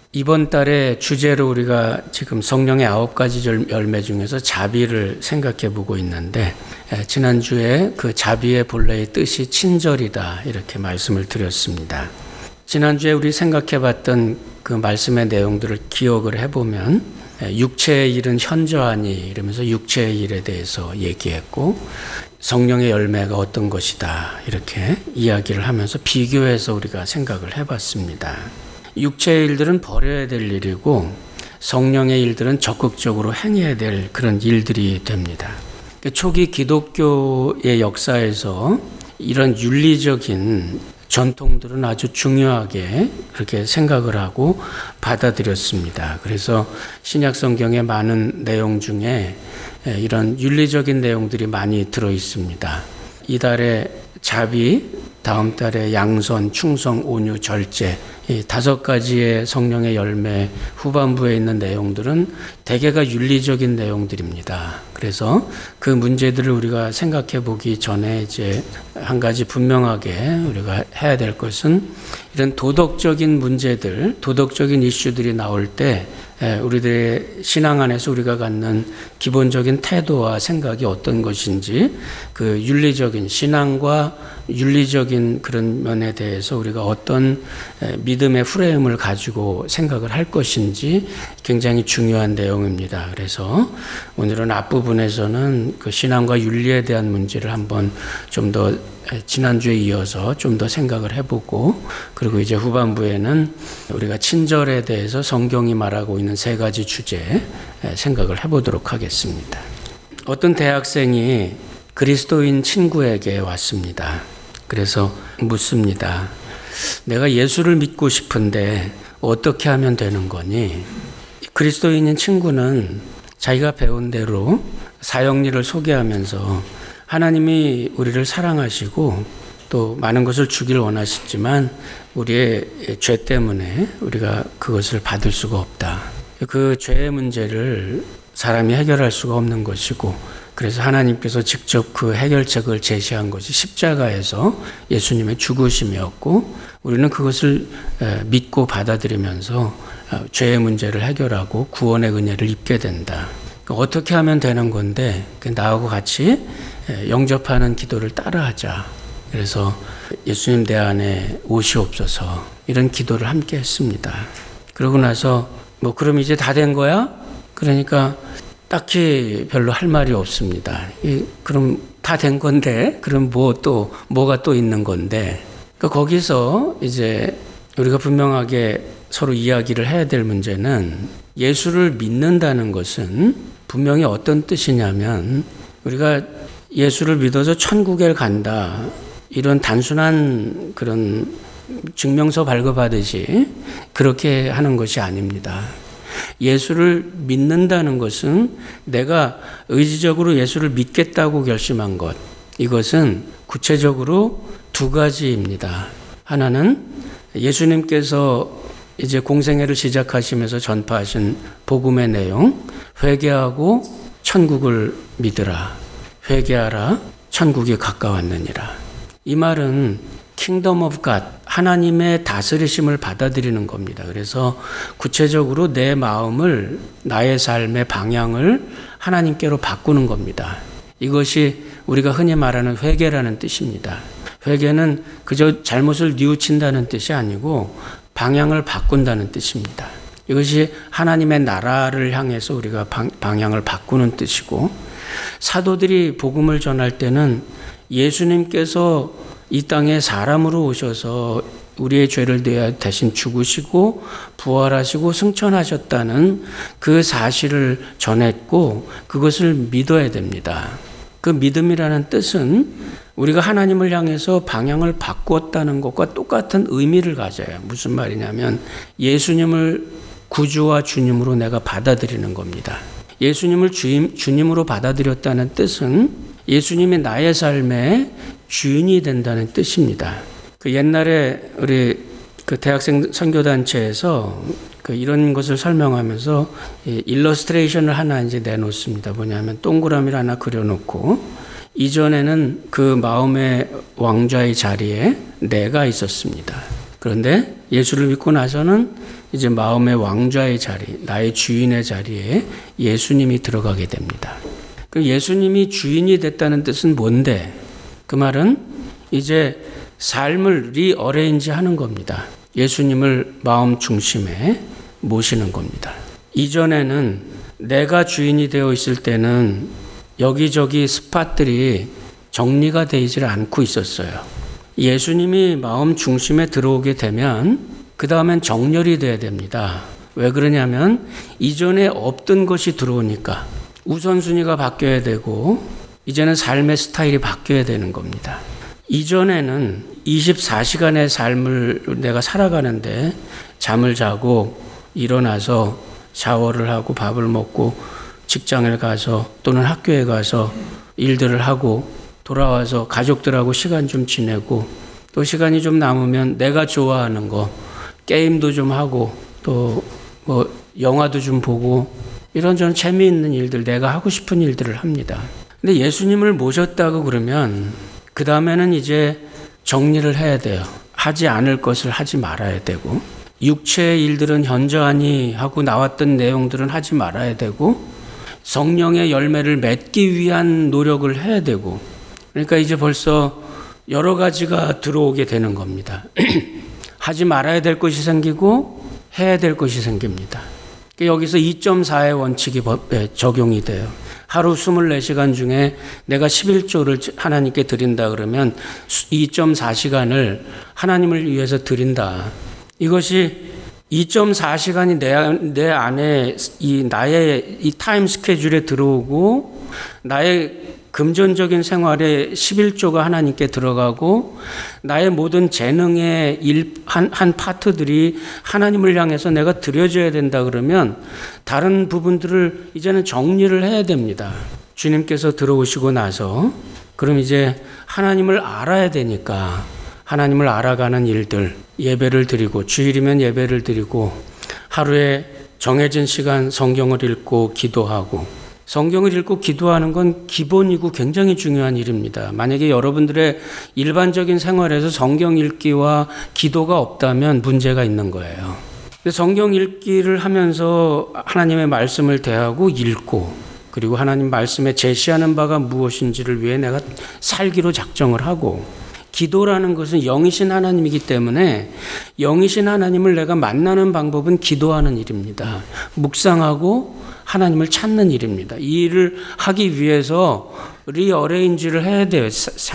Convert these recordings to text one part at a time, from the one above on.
이번 달에 주제로 우리가 지금 성령의 9가지 열매 중에서 자비를 생각해 보고 있는데, 지난주에 그 자비의 본래의 뜻이 친절이다 이렇게 말씀을 드렸습니다. 지난주에 우리 생각해 봤던 그 말씀의 내용들을 기억을 해보면 육체의 일은 현저하니 이러면서 육체의 일에 대해서 얘기했고, 성령의 열매가 어떤 것이다 이렇게 이야기를 하면서 비교해서 우리가 생각을 해봤습니다. 육체의 일들은 버려야 될 일이고 성령의 일들은 적극적으로 행해야 될 그런 일들이 됩니다. 초기 기독교의 역사에서 이런 윤리적인 전통들은 아주 중요하게 그렇게 생각을 하고 받아들였습니다. 그래서 신약 성경의 많은 내용 중에 이런 윤리적인 내용들이 많이 들어 있습니다. 이달에 자비, 다음 달에 양선, 충성, 온유, 절제, 이 5가지의 성령의 열매 후반부에 있는 내용들은 대개가 윤리적인 내용들입니다. 그래서 그 문제들을 우리가 생각해 보기 전에 이제 한 가지 분명하게 우리가 해야 될 것은 이런 도덕적인 문제들, 도덕적인 이슈들이 나올 때 우리들의 신앙 안에서 우리가 갖는 기본적인 태도와 생각이 어떤 것인지, 그 윤리적인 신앙과 윤리적인 그런 면에 대해서 우리가 어떤 믿음의 프레임을 가지고 생각을 할 것인지 굉장히 중요한 내용입니다. 그래서 오늘은 앞부분에서는 그 신앙과 윤리에 대한 문제를 한번 좀 더 지난주에 이어서 좀 더 생각을 해보고, 그리고 이제 후반부에는 우리가 친절에 대해서 성경이 말하고 있는 3가지 주제 생각을 해보도록 하겠습니다. 어떤 대학생이 그리스도인 친구에게 왔습니다. 그래서 묻습니다. 내가 예수를 믿고 싶은데 어떻게 하면 되는 거니? 그리스도인인 친구는 자기가 배운 대로 사형리를 소개하면서 하나님이 우리를 사랑하시고 또 많은 것을 주길 원하시지만 우리의 죄 때문에 우리가 그것을 받을 수가 없다. 그 죄의 문제를 사람이 해결할 수가 없는 것이고, 그래서 하나님께서 직접 그 해결책을 제시한 것이 십자가에서 예수님의 죽으심이었고, 우리는 그것을 믿고 받아들이면서 죄의 문제를 해결하고 구원의 은혜를 입게 된다. 어떻게 하면 되는 건데 나하고 같이 영접하는 기도를 따라하자. 그래서 예수님 내 안에 오시옵소서 이런 기도를 함께 했습니다. 그러고 나서 그럼 이제 다 된 거야? 그러니까 딱히 별로 할 말이 없습니다. 그럼 다 된 건데 그럼 뭐가 또 있는 건데, 그러니까 거기서 이제 우리가 분명하게 서로 이야기를 해야 될 문제는, 예수를 믿는다는 것은 분명히 어떤 뜻이냐면 우리가 예수를 믿어서 천국에 간다 이런 단순한 그런 증명서 발급하듯이 그렇게 하는 것이 아닙니다. 예수를 믿는다는 것은 내가 의지적으로 예수를 믿겠다고 결심한 것, 이것은 구체적으로 2가지입니다. 하나는 예수님께서 이제 공생애를 시작하시면서 전파하신 복음의 내용, 회개하고 천국을 믿으라. 회개하라. 천국이 가까웠느니라. 이 말은 킹덤 오브 갓, 하나님의 다스리심을 받아들이는 겁니다. 그래서 구체적으로 내 마음을, 나의 삶의 방향을 하나님께로 바꾸는 겁니다. 이것이 우리가 흔히 말하는 회개라는 뜻입니다. 회개는 그저 잘못을 뉘우친다는 뜻이 아니고 방향을 바꾼다는 뜻입니다. 이것이 하나님의 나라를 향해서 우리가 방향을 바꾸는 뜻이고, 사도들이 복음을 전할 때는 예수님께서 이 땅에 사람으로 오셔서 우리의 죄를 대하여 대신 죽으시고 부활하시고 승천하셨다는 그 사실을 전했고, 그것을 믿어야 됩니다. 그 믿음이라는 뜻은 우리가 하나님을 향해서 방향을 바꾸었다는 것과 똑같은 의미를 가져요. 무슨 말이냐면 예수님을 구주와 주님으로 내가 받아들이는 겁니다. 예수님을 주님으로 받아들였다는 뜻은 예수님이 나의 삶의 주인이 된다는 뜻입니다. 그 옛날에 우리 그 대학생 선교단체에서 이런 것을 설명하면서 일러스트레이션을 하나 이제 내놓습니다. 뭐냐면 동그라미를 하나 그려놓고, 이전에는 그 마음의 왕좌의 자리에 내가 있었습니다. 그런데 예수를 믿고 나서는 이제 마음의 왕좌의 자리, 나의 주인의 자리에 예수님이 들어가게 됩니다. 그 예수님이 주인이 됐다는 뜻은 뭔데? 그 말은 이제 삶을 리어레인지 하는 겁니다. 예수님을 마음 중심에 모시는 겁니다. 이전에는 내가 주인이 되어 있을 때는 여기저기 스팟들이 정리가 되질 않고 있었어요. 예수님이 마음 중심에 들어오게 되면 그 다음엔 정렬이 돼야 됩니다. 왜 그러냐면 이전에 없던 것이 들어오니까 우선순위가 바뀌어야 되고 이제는 삶의 스타일이 바뀌어야 되는 겁니다. 이전에는 24시간의 삶을 내가 살아가는데 잠을 자고 일어나서 샤워를 하고 밥을 먹고 직장을 가서 또는 학교에 가서 일들을 하고 돌아와서 가족들하고 시간 좀 지내고 또 시간이 좀 남으면 내가 좋아하는 거 게임도 좀 하고 또 뭐 영화도 좀 보고 이런저런 재미있는 일들 내가 하고 싶은 일들을 합니다. 근데 예수님을 모셨다고 그러면 그 다음에는 이제 정리를 해야 돼요. 하지 않을 것을 하지 말아야 되고 육체의 일들은 현저하니 하고 나왔던 내용들은 하지 말아야 되고 성령의 열매를 맺기 위한 노력을 해야 되고 그러니까 이제 벌써 여러 가지가 들어오게 되는 겁니다. 하지 말아야 될 것이 생기고 해야 될 것이 생깁니다. 여기서 2.4의 원칙이 적용이 돼요. 하루 24시간 중에 내가 11조를 하나님께 드린다 그러면 2.4시간을 하나님을 위해서 드린다. 이것이 2.4시간이 내 안에 나의 이 타임 스케줄에 들어오고 나의 금전적인 생활에 11조가 하나님께 들어가고 나의 모든 재능의 한 파트들이 하나님을 향해서 내가 드려져야 된다 그러면 다른 부분들을 이제는 정리를 해야 됩니다. 주님께서 들어오시고 나서 그럼 이제 하나님을 알아야 되니까 하나님을 알아가는 일들 예배를 드리고 주일이면 예배를 드리고 하루에 정해진 시간 성경을 읽고 기도하고 성경을 읽고 기도하는 건 기본이고 굉장히 중요한 일입니다. 만약에 여러분들의 일반적인 생활에서 성경 읽기와 기도가 없다면 문제가 있는 거예요. 성경 읽기를 하면서 하나님의 말씀을 대하고 읽고 그리고 하나님 말씀에 제시하는 바가 무엇인지를 위해 내가 살기로 작정을 하고 기도라는 것은 영이신 하나님이기 때문에 영이신 하나님을 내가 만나는 방법은 기도하는 일입니다. 묵상하고 하나님을 찾는 일입니다. 이 일을 하기 위해서 리어레인지를 해야 돼요.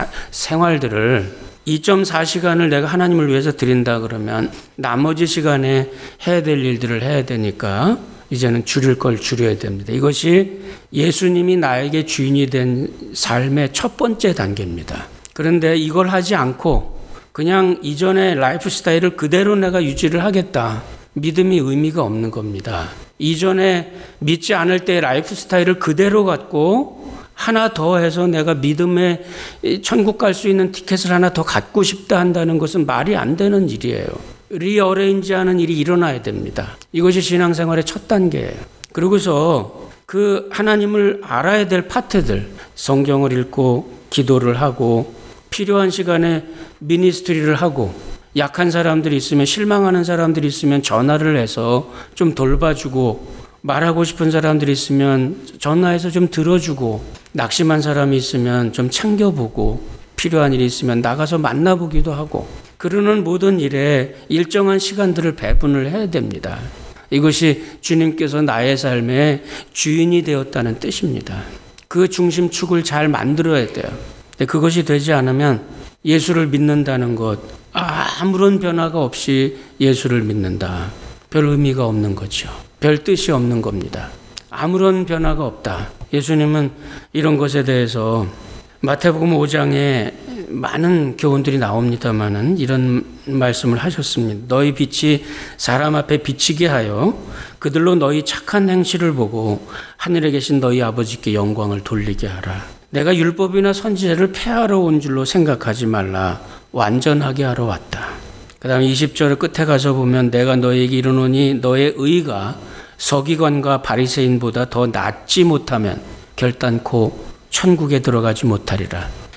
생활들을 2.4시간을 내가 하나님을 위해서 드린다 그러면 나머지 시간에 해야 될 일들을 해야 되니까 이제는 줄일 걸 줄여야 됩니다. 이것이 예수님이 나에게 주인이 된 삶의 첫 번째 단계입니다. 그런데 이걸 하지 않고 그냥 이전의 라이프 스타일을 그대로 내가 유지를 하겠다. 믿음이 의미가 없는 겁니다. 이전에 믿지 않을 때의 라이프 스타일을 그대로 갖고 하나 더 해서 내가 믿음의 천국 갈 수 있는 티켓을 하나 더 갖고 싶다 한다는 것은 말이 안 되는 일이에요. 리어레인지하는 일이 일어나야 됩니다. 이것이 신앙생활의 첫 단계예요. 그러고서 그 하나님을 알아야 될 파트들 성경을 읽고 기도를 하고 필요한 시간에 미니스트리를 하고 약한 사람들이 있으면 실망하는 사람들이 있으면 전화를 해서 좀 돌봐주고 말하고 싶은 사람들이 있으면 전화해서 좀 들어주고 낙심한 사람이 있으면 좀 챙겨보고 필요한 일이 있으면 나가서 만나보기도 하고 그러는 모든 일에 일정한 시간들을 배분을 해야 됩니다. 이것이 주님께서 나의 삶의 주인이 되었다는 뜻입니다. 그 중심축을 잘 만들어야 돼요. 근데 그것이 되지 않으면 예수를 믿는다는 것 아무런 변화가 없이 예수를 믿는다. 별 의미가 없는 거죠. 별 뜻이 없는 겁니다. 아무런 변화가 없다. 예수님은 이런 것에 대해서 마태복음 5장에 많은 교훈들이 나옵니다마는 이런 말씀을 하셨습니다. 너희 빛이 사람 앞에 비치게 하여 그들로 너희 착한 행실을 보고 하늘에 계신 너희 아버지께 영광을 돌리게 하라. 내가 율법이나 선지자를 폐하러 온 줄로 생각하지 말라. 완전하게 하러 왔다. 그 다음 20절 끝에 가서 보면 내가 너에게 이르노니 너의 의가 서기관과 바리새인보다 더 낫지 못하면 결단코 천국에 들어가지 못하리라.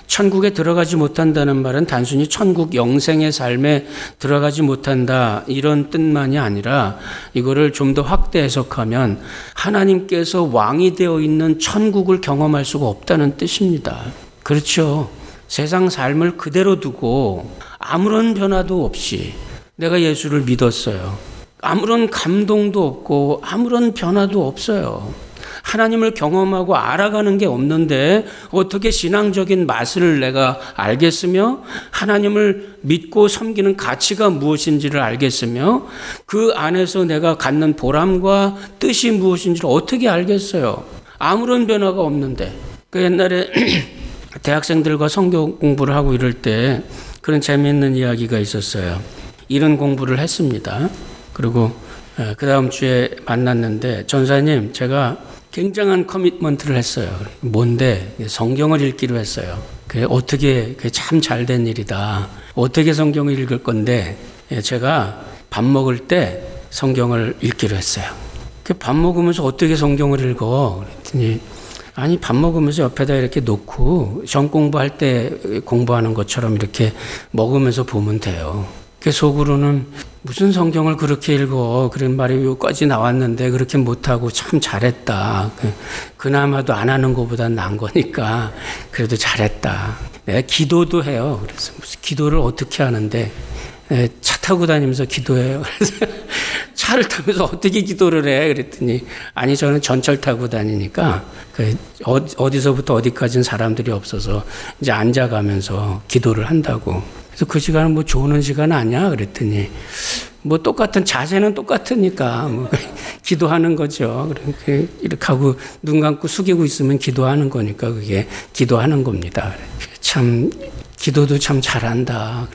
천국에 들어가지 못한다는 말은 단순히 천국 영생의 삶에 들어가지 못한다 이런 뜻만이 아니라 이거를 좀 더 확대 해석하면 하나님께서 왕이 되어 있는 천국을 경험할 수가 없다는 뜻입니다. 그렇죠. 세상 삶을 그대로 두고 아무런 변화도 없이 내가 예수를 믿었어요. 아무런 감동도 없고 아무런 변화도 없어요. 하나님을 경험하고 알아가는 게 없는데 어떻게 신앙적인 맛을 내가 알겠으며 하나님을 믿고 섬기는 가치가 무엇인지를 알겠으며 그 안에서 내가 갖는 보람과 뜻이 무엇인지를 어떻게 알겠어요? 아무런 변화가 없는데. 그 옛날에 대학생들과 성경 공부를 하고 이럴 때 그런 재미있는 이야기가 있었어요. 이런 공부를 했습니다. 그리고 그 다음 주에 만났는데 전사님 제가 굉장한 커미트먼트를 했어요. 뭔데? 성경을 읽기로 했어요. 어떻게 참 잘된 일이다. 어떻게 성경을 읽을 건데 제가 밥 먹을 때 성경을 읽기로 했어요. 밥 먹으면서 어떻게 성경을 읽어? 그랬더니 아니 밥 먹으면서 옆에다 이렇게 놓고 전 공부할 때 공부하는 것처럼 이렇게 먹으면서 보면 돼요. 그 속으로는 무슨 성경을 그렇게 읽어 그런 말이 여기까지 나왔는데 그렇게 못하고 참 잘했다. 그나마도 안 하는 것보다 나은 거니까 그래도 잘했다. 내가 기도도 해요. 그래서 무슨 기도를 어떻게 하는데 차 타고 다니면서 기도해요. 그래서 차를 타면서 어떻게 기도를 해? 그랬더니 아니 저는 전철 타고 다니니까 어디서부터 어디까지는 사람들이 없어서 이제 앉아가면서 기도를 한다고. 그래서 그 시간은 뭐 좋은 시간 아니야? 그랬더니 뭐 똑같은 자세는 똑같으니까 뭐 기도하는 거죠. 이렇게 하고 눈 감고 숙이고 있으면 기도하는 거니까 그게 기도하는 겁니다. 참 기도도 참 잘한다.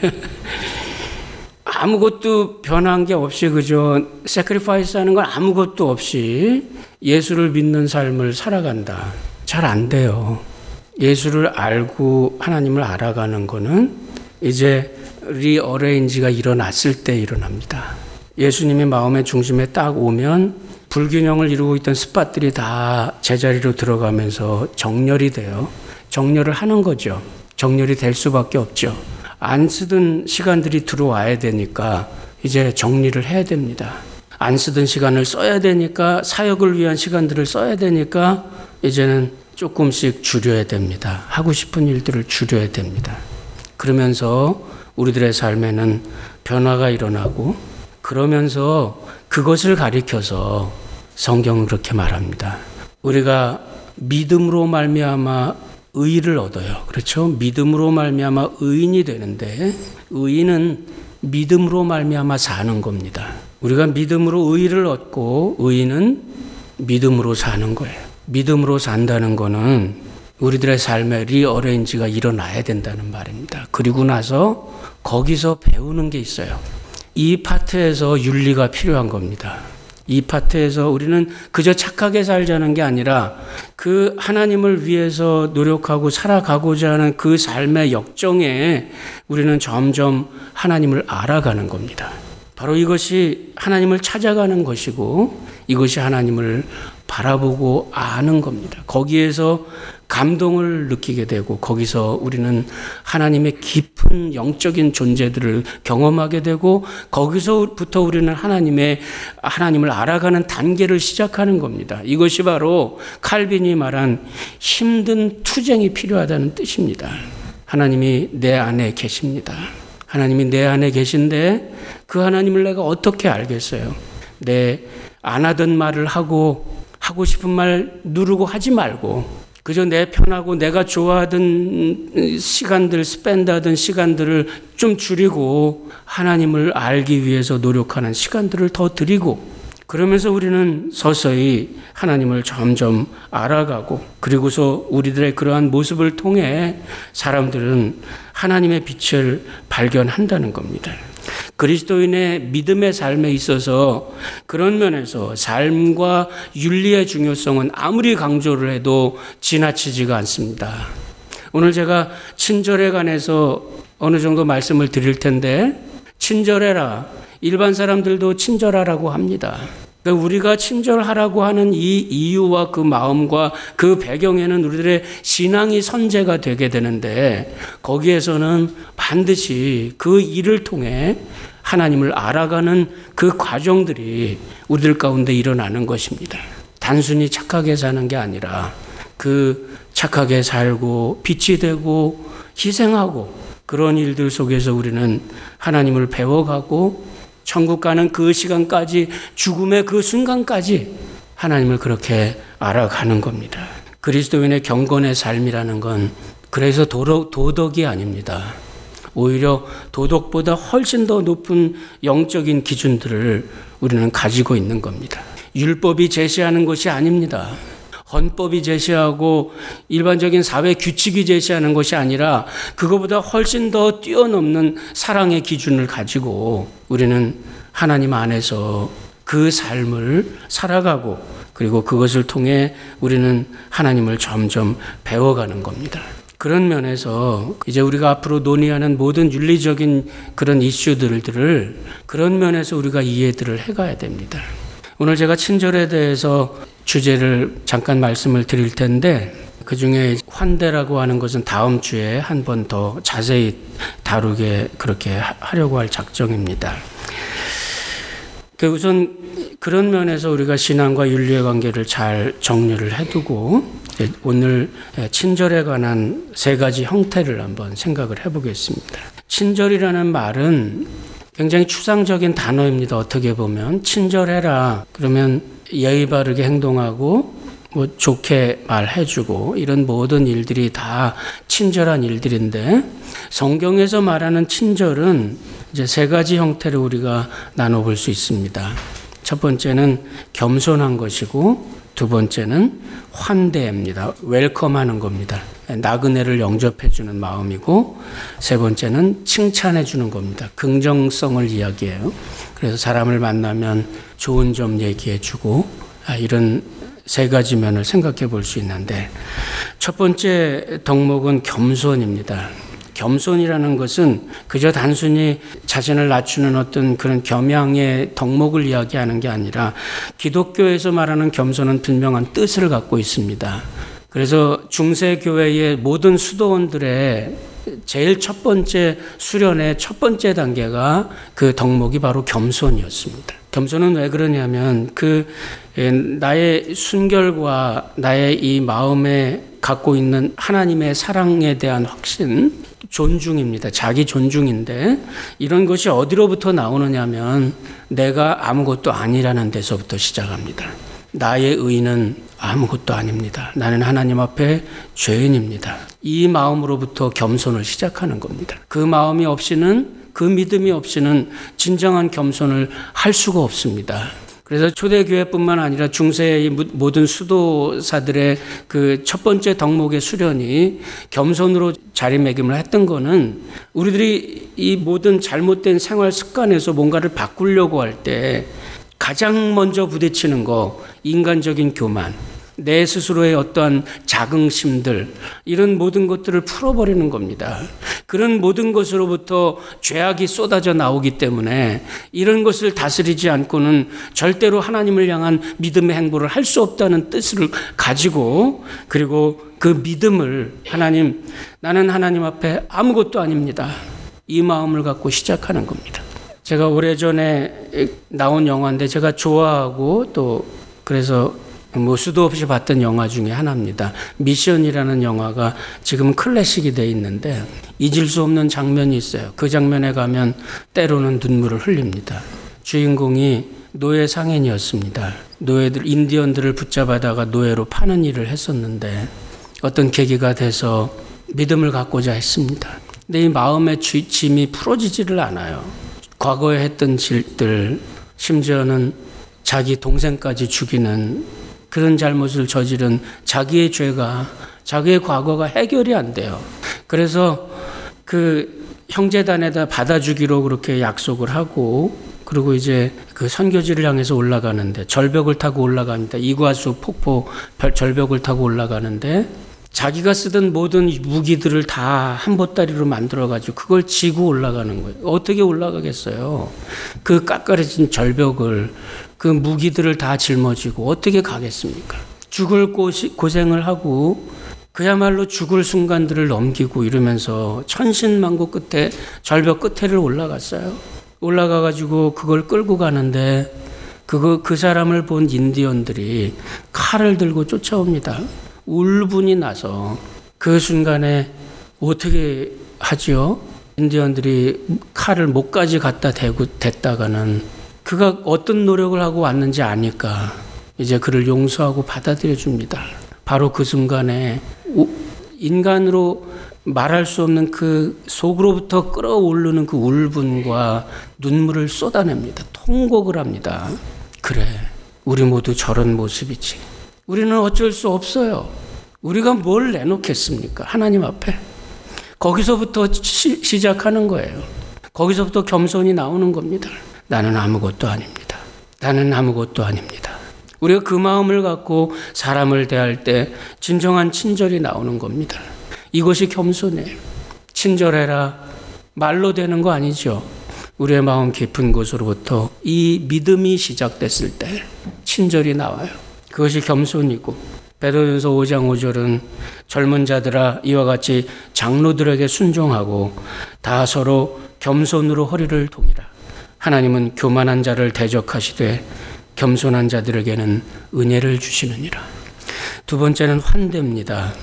아무것도 변한 게 없이 그저 세크리파이스 하는 건 아무것도 없이 예수를 믿는 삶을 살아간다. 잘 안 돼요. 예수를 알고 하나님을 알아가는 거는 이제 리어레인지가 일어났을 때 일어납니다. 예수님의 마음의 중심에 딱 오면 불균형을 이루고 있던 스팟들이 다 제자리로 들어가면서 정렬이 돼요. 정렬을 하는 거죠. 정렬이 될 수밖에 없죠. 안 쓰던 시간들이 들어와야 되니까 이제 정리를 해야 됩니다. 안 쓰던 시간을 써야 되니까 사역을 위한 시간들을 써야 되니까 이제는 조금씩 줄여야 됩니다. 하고 싶은 일들을 줄여야 됩니다. 그러면서 우리들의 삶에는 변화가 일어나고 그러면서 그것을 가리켜서 성경은 그렇게 말합니다. 우리가 믿음으로 말미암아 의를 얻어요. 그렇죠? 믿음으로 말미암아 의인이 되는데 의인은 믿음으로 말미암아 사는 겁니다. 우리가 믿음으로 의를 얻고 의인은 믿음으로 사는 거예요. 믿음으로 산다는 거는 우리들의 삶에 리어레인지가 일어나야 된다는 말입니다. 그리고 나서 거기서 배우는 게 있어요. 이 파트에서 윤리가 필요한 겁니다. 이 파트에서 우리는 그저 착하게 살자는 게 아니라 그 하나님을 위해서 노력하고 살아가고자 하는 그 삶의 역정에 우리는 점점 하나님을 알아가는 겁니다. 바로 이것이 하나님을 찾아가는 것이고 이것이 하나님을 바라보고 아는 겁니다. 거기에서 감동을 느끼게 되고 거기서 우리는 하나님의 깊은 영적인 존재들을 경험하게 되고 거기서부터 우리는 하나님을 알아가는 단계를 시작하는 겁니다. 이것이 바로 칼빈이 말한 힘든 투쟁이 필요하다는 뜻입니다. 하나님이 내 안에 계십니다. 하나님이 내 안에 계신데 그 하나님을 내가 어떻게 알겠어요? 안 하던 말을 하고 싶은 말 누르고 하지 말고 그저 내 편하고 내가 좋아하던 시간들, 스펜드하던 시간들을 좀 줄이고 하나님을 알기 위해서 노력하는 시간들을 더 드리고 그러면서 우리는 서서히 하나님을 점점 알아가고 그리고서 우리들의 그러한 모습을 통해 사람들은 하나님의 빛을 발견한다는 겁니다. 그리스도인의 믿음의 삶에 있어서 그런 면에서 삶과 윤리의 중요성은 아무리 강조를 해도 지나치지가 않습니다. 오늘 제가 친절에 관해서 어느 정도 말씀을 드릴 텐데 친절해라. 일반 사람들도 친절하라고 합니다. 그러니까 우리가 친절하라고 하는 이 이유와 그 마음과 그 배경에는 우리들의 신앙이 선재가 되게 되는데, 거기에서는 반드시 그 일을 통해 하나님을 알아가는 그 과정들이 우리들 가운데 일어나는 것입니다. 단순히 착하게 사는 게 아니라 그 착하게 살고 빛이 되고 희생하고 그런 일들 속에서 우리는 하나님을 배워가고 천국 가는 그 시간까지, 죽음의 그 순간까지 하나님을 그렇게 알아가는 겁니다. 그리스도인의 경건의 삶이라는 건 그래서 도덕이 아닙니다. 오히려 도덕보다 훨씬 더 높은 영적인 기준들을 우리는 가지고 있는 겁니다. 율법이 제시하는 것이 아닙니다. 헌법이 제시하고 일반적인 사회 규칙이 제시하는 것이 아니라 그거보다 훨씬 더 뛰어넘는 사랑의 기준을 가지고 우리는 하나님 안에서 그 삶을 살아가고, 그리고 그것을 통해 우리는 하나님을 점점 배워가는 겁니다. 그런 면에서 이제 우리가 앞으로 논의하는 모든 윤리적인 그런 이슈들을 그런 면에서 우리가 이해들을 해가야 됩니다. 오늘 제가 친절에 대해서 주제를 잠깐 말씀을 드릴 텐데, 그 중에 환대라고 하는 것은 다음 주에 한 번 더 자세히 다루게 그렇게 하려고 할 작정입니다. 우선 그런 면에서 우리가 신앙과 윤리의 관계를 잘 정리를 해두고 오늘 친절에 관한 세 가지 형태를 한번 생각을 해보겠습니다. 친절이라는 말은 굉장히 추상적인 단어입니다. 어떻게 보면 친절해라 그러면 예의 바르게 행동하고 뭐 좋게 말해주고 이런 모든 일들이 다 친절한 일들인데, 성경에서 말하는 친절은 이제 세 가지 형태를 우리가 나눠볼 수 있습니다. 첫 번째는 겸손한 것이고, 두 번째는 환대입니다. 웰컴하는 겁니다. 나그네를 영접해 주는 마음이고, 세 번째는 칭찬해 주는 겁니다. 긍정성을 이야기해요. 그래서 사람을 만나면 좋은 점 얘기해 주고, 이런 세 가지 면을 생각해 볼 수 있는데, 첫 번째 덕목은 겸손입니다. 겸손이라는 것은 그저 단순히 자신을 낮추는 어떤 그런 겸양의 덕목을 이야기하는 게 아니라, 기독교에서 말하는 겸손은 분명한 뜻을 갖고 있습니다. 그래서 중세교회의 모든 수도원들의 제일 첫 번째 수련의 첫 번째 단계가 그 덕목이 바로 겸손이었습니다. 겸손은 왜 그러냐면 나의 순결과 나의 이 마음에 갖고 있는 하나님의 사랑에 대한 확신, 존중입니다. 자기 존중인데, 이런 것이 어디로부터 나오느냐면 내가 아무것도 아니라는 데서부터 시작합니다. 나의 의는 아무것도 아닙니다. 나는 하나님 앞에 죄인입니다. 이 마음으로부터 겸손을 시작하는 겁니다. 그 마음이 없이는, 그 믿음이 없이는 진정한 겸손을 할 수가 없습니다. 그래서 초대교회뿐만 아니라 중세의 모든 수도사들의 그 첫 번째 덕목의 수련이 겸손으로 자리매김을 했던 거는, 우리들이 이 모든 잘못된 생활 습관에서 뭔가를 바꾸려고 할 때 가장 먼저 부딪히는 거, 인간적인 교만, 내 스스로의 어떠한 자긍심들, 이런 모든 것들을 풀어버리는 겁니다. 그런 모든 것으로부터 죄악이 쏟아져 나오기 때문에 이런 것을 다스리지 않고는 절대로 하나님을 향한 믿음의 행보를 할 수 없다는 뜻을 가지고, 그리고 그 믿음을 나는 하나님 앞에 아무것도 아닙니다, 이 마음을 갖고 시작하는 겁니다. 제가 오래전에 나온 영화인데 제가 좋아하고 또 그래서 수도 없이 봤던 영화 중에 하나입니다. 미션이라는 영화가 지금은 클래식이 돼 있는데 잊을 수 없는 장면이 있어요. 그 장면에 가면 때로는 눈물을 흘립니다. 주인공이 노예 상인이었습니다. 인디언들을 붙잡아다가 노예로 파는 일을 했었는데 어떤 계기가 돼서 믿음을 갖고자 했습니다. 근데 이 마음의 짐이 풀어지지를 않아요. 과거에 했던 질들, 심지어는 자기 동생까지 죽이는 그런 잘못을 저지른 자기의 죄가, 자기의 과거가 해결이 안 돼요. 그래서 그 형제단에다 받아주기로 그렇게 약속을 하고, 그리고 이제 그 선교지를 향해서 올라가는데 절벽을 타고 올라갑니다. 이과수 폭포 절벽을 타고 올라가는데 자기가 쓰던 모든 무기들을 다 한 보따리로 만들어가지고 그걸 지고 올라가는 거예요. 어떻게 올라가겠어요? 그 깎아진 절벽을 그 무기들을 다 짊어지고 어떻게 가겠습니까? 죽을 고생을 하고 그야말로 죽을 순간들을 넘기고 이러면서 천신만고 끝에 절벽 끝에를 올라갔어요. 올라가가지고 그걸 끌고 가는데 그 사람을 본 인디언들이 칼을 들고 쫓아옵니다. 울분이 나서 그 순간에 어떻게 하지요? 인디언들이 칼을 목까지 갖다 댔다가는 그가 어떤 노력을 하고 왔는지 아니까 이제 그를 용서하고 받아들여 줍니다. 바로 그 순간에 인간으로 말할 수 없는 그 속으로부터 끓어오르는 그 울분과 눈물을 쏟아냅니다. 통곡을 합니다. 그래, 우리 모두 저런 모습이지. 우리는 어쩔 수 없어요. 우리가 뭘 내놓겠습니까? 하나님 앞에. 거기서부터 시작하는 거예요. 거기서부터 겸손이 나오는 겁니다. 나는 아무것도 아닙니다. 나는 아무것도 아닙니다. 우리가 그 마음을 갖고 사람을 대할 때 진정한 친절이 나오는 겁니다. 이것이 겸손이에요. 친절해라 말로 되는 거 아니죠. 우리의 마음 깊은 곳으로부터 이 믿음이 시작됐을 때 친절이 나와요. 그것이 겸손이고, 베드로전서 5장 5절은 젊은 자들아 이와 같이 장로들에게 순종하고 다 서로 겸손으로 허리를 동이라. 하나님은 교만한 자를 대적하시되 겸손한 자들에게는 은혜를 주시느니라. 두 번째는 환대입니다.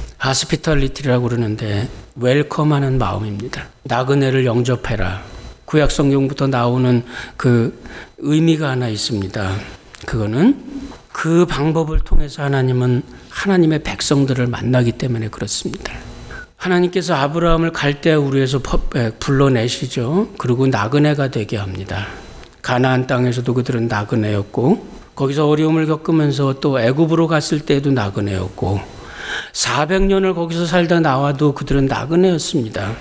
하스피탈리티라고 그러는데 웰컴하는 마음입니다. 나그네를 영접해라. 구약 성경부터 나오는 그 의미가 하나 있습니다. 그거는 그 방법을 통해서 하나님은 하나님의 백성들을 만나기 때문에 그렇습니다. 하나님께서 아브라함을 갈대아 우르에서 불러내시죠. 그리고 나그네가 되게 합니다. 가나안 땅에서도 그들은 나그네였고, 거기서 어려움을 겪으면서 또 애굽으로 갔을 때도 나그네였고, 400년을 거기서 살다 나와도 그들은 나그네였습니다.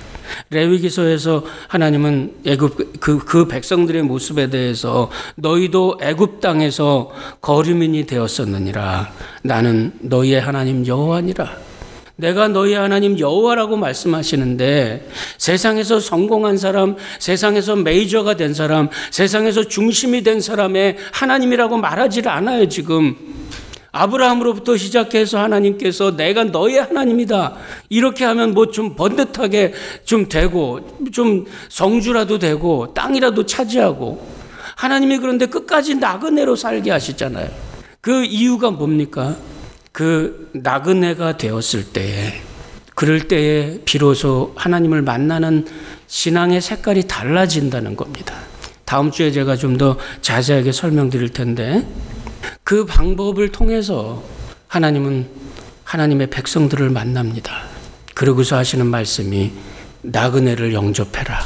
레위기서에서 하나님은 애굽 그 백성들의 모습에 대해서 너희도 애굽 땅에서 거류민이 되었었느니라. 나는 너희의 하나님 여호와니라. 내가 너희 하나님 여호와라고 말씀하시는데, 세상에서 성공한 사람, 세상에서 메이저가 된 사람, 세상에서 중심이 된 사람의 하나님이라고 말하지를 않아요. 지금 아브라함으로부터 시작해서 하나님께서 내가 너의 하나님이다 이렇게 하면 뭐 좀 번듯하게 좀 되고, 좀 성주라도 되고 땅이라도 차지하고, 하나님이 그런데 끝까지 나그네로 살게 하시잖아요. 그 이유가 뭡니까? 그 나그네가 되었을 때에, 그럴 때에 비로소 하나님을 만나는 신앙의 색깔이 달라진다는 겁니다. 다음 주에 제가 좀 더 자세하게 설명드릴 텐데, 그 방법을 통해서 하나님은 하나님의 백성들을 만납니다. 그러고서 하시는 말씀이 나그네를 영접해라.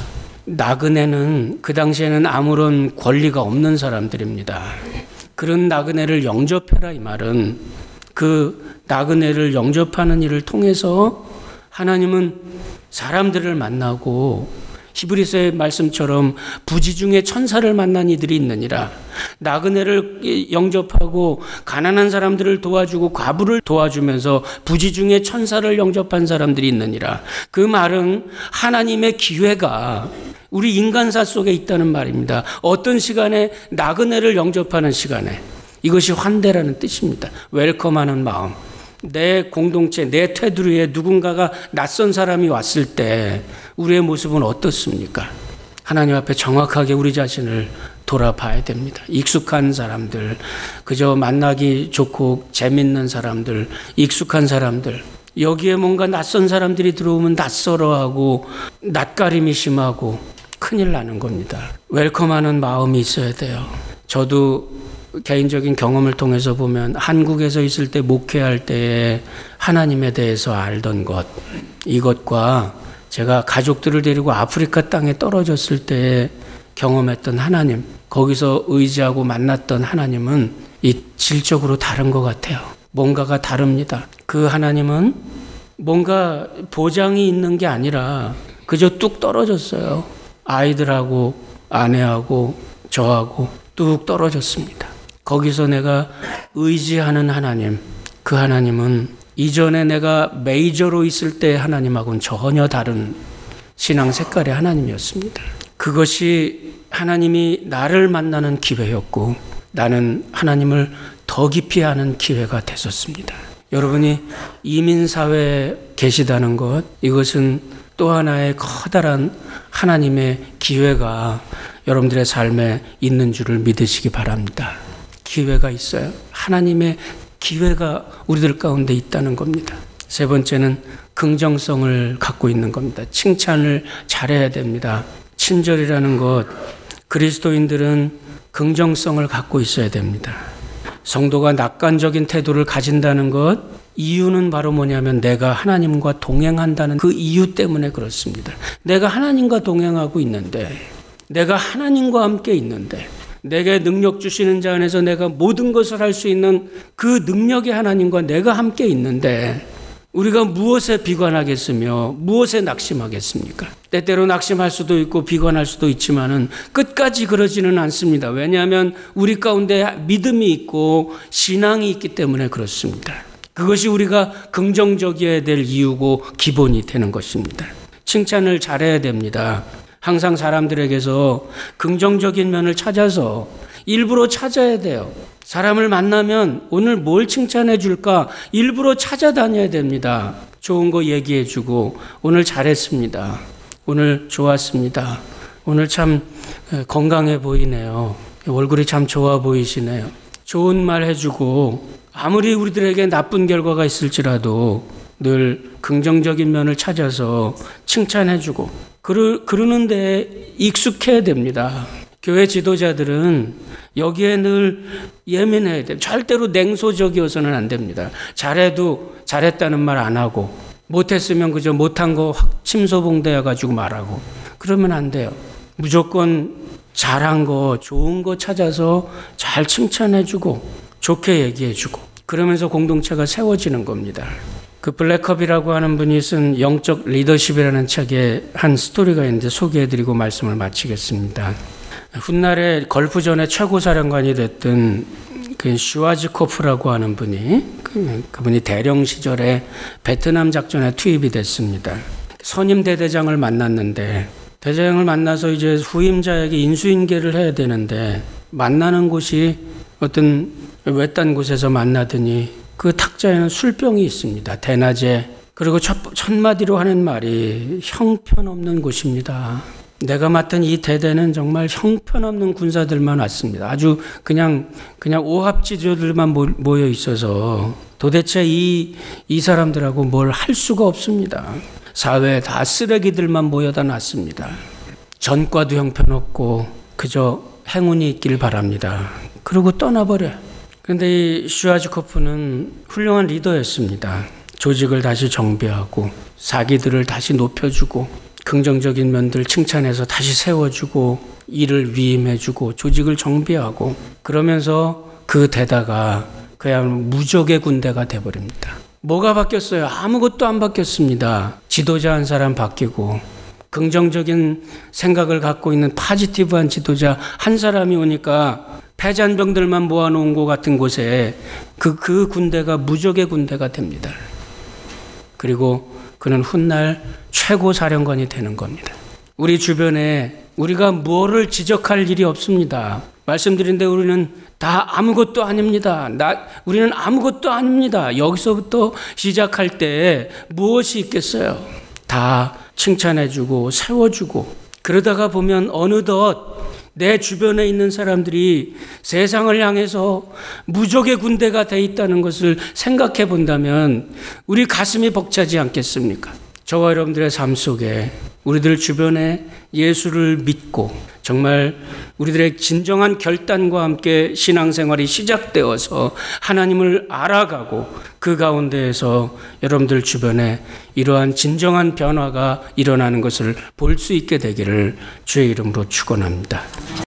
나그네는 그 당시에는 아무런 권리가 없는 사람들입니다. 그런 나그네를 영접해라 이 말은 그 나그네를 영접하는 일을 통해서 하나님은 사람들을 만나고, 히브리서의 말씀처럼 부지 중에 천사를 만난 이들이 있느니라. 나그네를 영접하고 가난한 사람들을 도와주고 과부를 도와주면서 부지 중에 천사를 영접한 사람들이 있느니라. 그 말은 하나님의 기회가 우리 인간사 속에 있다는 말입니다. 어떤 시간에? 나그네를 영접하는 시간에. 이것이 환대라는 뜻입니다. 웰컴하는 마음. 내 공동체, 내 테두리에 누군가가 낯선 사람이 왔을 때 우리의 모습은 어떻습니까? 하나님 앞에 정확하게 우리 자신을 돌아봐야 됩니다. 익숙한 사람들, 그저 만나기 좋고 재밌는 사람들, 익숙한 사람들, 여기에 뭔가 낯선 사람들이 들어오면 낯설어하고 낯가림이 심하고 큰일 나는 겁니다. 웰컴하는 마음이 있어야 돼요. 저도 개인적인 경험을 통해서 보면 한국에서 있을 때 목회할 때에 하나님에 대해서 알던 것, 이것과 제가 가족들을 데리고 아프리카 땅에 떨어졌을 때 경험했던 하나님, 거기서 의지하고 만났던 하나님은 이 질적으로 다른 것 같아요. 뭔가가 다릅니다. 그 하나님은 뭔가 보장이 있는 게 아니라 그저 뚝 떨어졌어요. 아이들하고 아내하고 저하고 뚝 떨어졌습니다. 거기서 내가 의지하는 하나님, 그 하나님은 이전에 내가 메이저로 있을 때 하나님하고는 전혀 다른 신앙 색깔의 하나님이었습니다. 그것이 하나님이 나를 만나는 기회였고, 나는 하나님을 더 깊이 아는 기회가 됐었습니다. 여러분이 이민사회에 계시다는 것, 이것은 또 하나의 커다란 하나님의 기회가 여러분들의 삶에 있는 줄을 믿으시기 바랍니다. 기회가 있어요. 하나님의 기회가 우리들 가운데 있다는 겁니다. 세 번째는 긍정성을 갖고 있는 겁니다. 칭찬을 잘해야 됩니다. 친절이라는 것, 그리스도인들은 긍정성을 갖고 있어야 됩니다. 성도가 낙관적인 태도를 가진다는 것, 이유는 바로 뭐냐면 내가 하나님과 동행한다는 그 이유 때문에 그렇습니다. 내가 하나님과 동행하고 있는데, 내가 하나님과 함께 있는데, 내게 능력 주시는 자 안에서 내가 모든 것을 할 수 있는 그 능력의 하나님과 내가 함께 있는데 우리가 무엇에 비관하겠으며 무엇에 낙심하겠습니까? 때때로 낙심할 수도 있고 비관할 수도 있지만은 끝까지 그러지는 않습니다. 왜냐하면 우리 가운데 믿음이 있고 신앙이 있기 때문에 그렇습니다. 그것이 우리가 긍정적이어야 될 이유고 기본이 되는 것입니다. 칭찬을 잘해야 됩니다. 항상 사람들에게서 긍정적인 면을 찾아서 일부러 찾아야 돼요. 사람을 만나면 오늘 뭘 칭찬해 줄까 일부러 찾아다녀야 됩니다. 좋은 거 얘기해 주고 오늘 잘했습니다. 오늘 좋았습니다. 오늘 참 건강해 보이네요. 얼굴이 참 좋아 보이시네요. 좋은 말 해주고 아무리 우리들에게 나쁜 결과가 있을지라도 늘 긍정적인 면을 찾아서 칭찬해주고 그러는데 익숙해야 됩니다. 교회 지도자들은 여기에 늘 예민해야 돼요. 절대로 냉소적이어서는 안 됩니다. 잘해도 잘했다는 말 안 하고 못했으면 그저 못한 거 확 침소봉대어가지고 말하고 그러면 안 돼요. 무조건 잘한 거 좋은 거 찾아서 잘 칭찬해주고 좋게 얘기해주고 그러면서 공동체가 세워지는 겁니다. 그 블랙컵이라고 하는 분이 쓴 영적 리더십이라는 책에 한 스토리가 있는데 소개해드리고 말씀을 마치겠습니다. 훗날에 걸프전의 최고사령관이 됐던 그 슈와지코프라고 하는 분이 그분이 대령 시절에 베트남 작전에 투입이 됐습니다. 선임 대대장을 만났는데 대대장을 만나서 이제 후임자에게 인수인계를 해야 되는데 만나는 곳이 어떤 외딴 곳에서 만나더니 그 탁자에는 술병이 있습니다. 대낮에. 그리고 첫 마디로 하는 말이 형편없는 곳입니다. 내가 맡은 이 대대는 정말 형편없는 군사들만 왔습니다. 아주 그냥 오합지졸들만 모여 있어서 도대체 이 사람들하고 뭘 할 수가 없습니다. 사회에 다 쓰레기들만 모여다 놨습니다. 전과도 형편없고 그저 행운이 있길 바랍니다. 그러고 떠나버려요. 그런데 이 슈와지코프는 훌륭한 리더였습니다. 조직을 다시 정비하고 사기들을 다시 높여주고 긍정적인 면들 칭찬해서 다시 세워주고 일을 위임해주고 조직을 정비하고 그러면서 그 대다가 그야말로 무적의 군대가 돼버립니다. 뭐가 바뀌었어요? 아무것도 안 바뀌었습니다. 지도자 한 사람 바뀌고 긍정적인 생각을 갖고 있는 파지티브한 지도자 한 사람이 오니까 패잔병들만 모아놓은 것 같은 곳에 그 군대가 무적의 군대가 됩니다. 그리고 그는 훗날 최고 사령관이 되는 겁니다. 우리 주변에 우리가 뭐를 지적할 일이 없습니다. 말씀드린 대로 우리는 다 아무것도 아닙니다. 우리는 아무것도 아닙니다. 여기서부터 시작할 때 무엇이 있겠어요? 다 칭찬해주고 세워주고 그러다가 보면 어느덧 내 주변에 있는 사람들이 세상을 향해서 무적의 군대가 돼 있다는 것을 생각해 본다면 우리 가슴이 벅차지 않겠습니까? 저와 여러분들의 삶 속에 우리들 주변에 예수를 믿고 정말 우리들의 진정한 결단과 함께 신앙생활이 시작되어서 하나님을 알아가고 그 가운데에서 여러분들 주변에 이러한 진정한 변화가 일어나는 것을 볼 수 있게 되기를 주의 이름으로 축원합니다.